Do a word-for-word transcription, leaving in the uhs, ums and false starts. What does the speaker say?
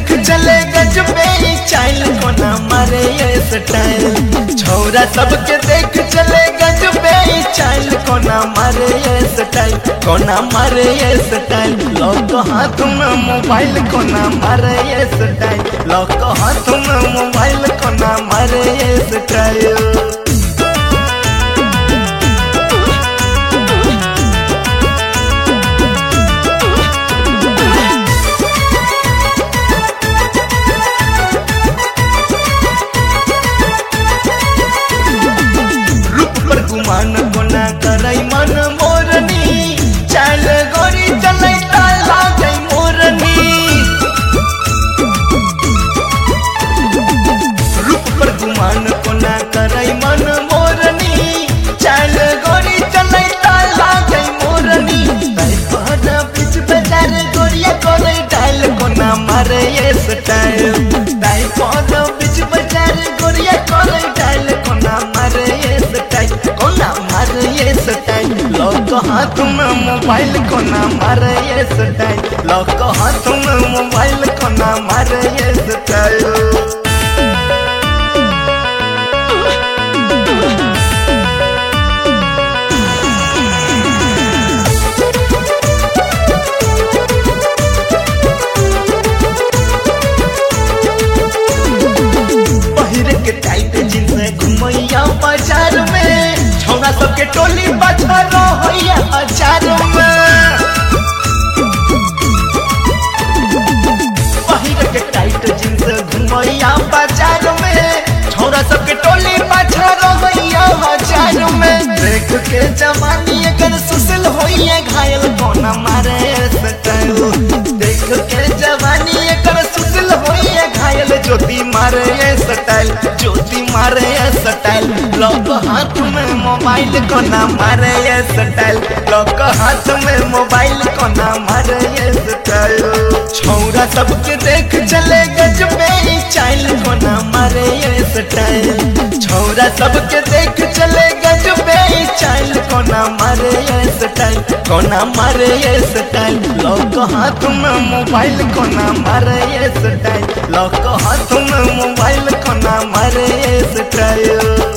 देख चले गजबे चाइल कोना मारे ये स्टाइल। छौरा सबके देख चले गजबे चाइल कोना मारे ये स्टाइल, कोना मारे ये स्टाइल। लॉक हाथ में मोबाइल कोना मारे ये स्टाइल, लॉक हाथ में मोबाइल कोना मारे ये स्टाइल। गुमान कोना करई मन मोरनी, चल गोरी चलै ताला गई मोरनी। रूप पर गुमान कोना करई मन मोरनी, चल गोरी चलै ताला गई मोरनी। तै पर बीच बाजार गोरिया करे डाल कोना मारे ये स्टाइल, तै पर बीच बाजार गोरिया करे डाल कोना मारे ये स्टाइल, कोना मारे ये स्टाइल। लॉक हाथ में मोबाइल कोना मारे ये स्टाइल, लॉक हाथ में मोबाइल कोना मारे ये स्टाइल। घुमैया बाजार में छौरा सबके टोली बचा रहिया हजार में। पहिर के टाइट जींस घुमैया बाजार में छौरा सबके टोली बचा रहिया हजार में। देख के जवानी एकर सुसल होइए घायल कोना मारे स्टाइल, देख के जवानी एकर सुसल होइए घायल ज्योति मारे स्टाइल, ज्योति मारे स्टाइल। लॉक हाथ में मोबाइल कोना मारे स्टाइल, लॉक हाथ में मोबाइल कोना मारे स्टाइल। छौरा सबके देख चले गजबे चाइल कोना मारे स्टाइल, छौरा सबके देख चले गजबे चाइल कोना मारे स्टाइल, कोना मारे स्टाइल। लॉक हाथ में मोबाइल कोना मारे स्टाइल, लॉक हाथ में मोबाइल कोना मारे स्टाइल।